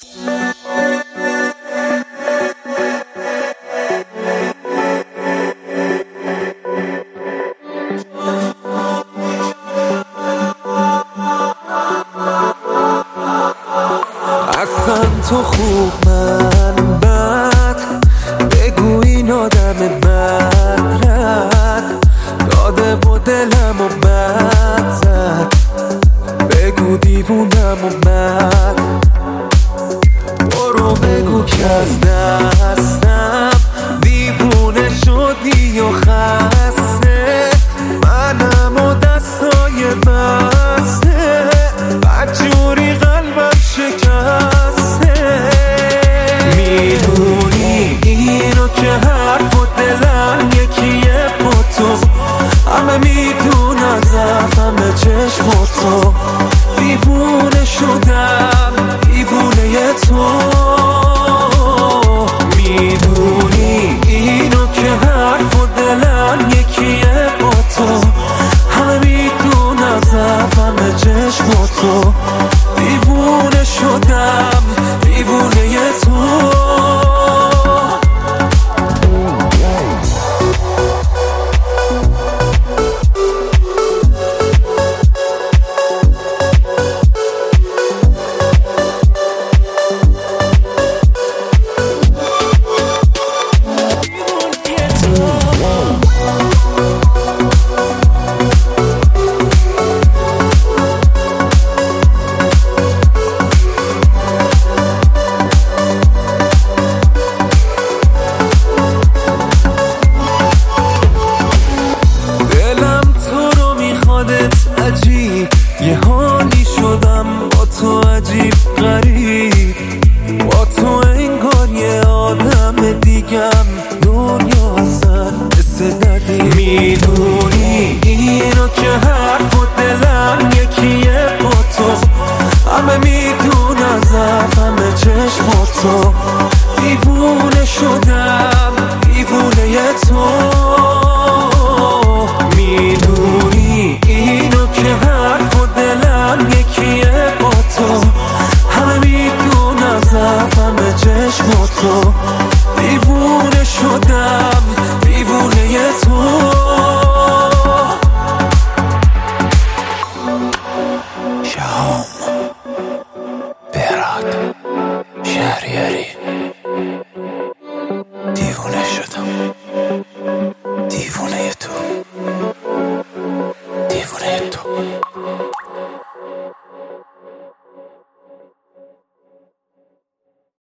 اصلا تو خوب من بد، بگو این آدم بد رد داده و دلم و بد زد، بگو دیوونم و بد، برو بگو که از دستم دیوونه شدی و خسته، منم و دستای بسته بدجوری قلبم شکسته. میدونی اینو که حرف و دلم یکیه با تو، همه میدونن زفم به چشم تو، دیوونه شدم دیوونه تو. میدونی اینو که حرف و دلم یکیه با تو، همه میدونن زفم به چشم تو، دیوونه شدم دیوونه تو. عجیب یه حالی شدم با تو، عجیب غریب با تو، انگار یه آدم دیگم، دنیا اصلا مثل ندی. میدونی اینو که حرف و دلم یکیه با تو، همه میدونن زفم به چشم تو، دیوونه شدم دیوونه تو. میدونی اینو که حرف و دلم یکیه با تو، همه میدونن زفم به چشم تو، دیوونه شدم دیوونه تو. شهام بهراد شهریاری.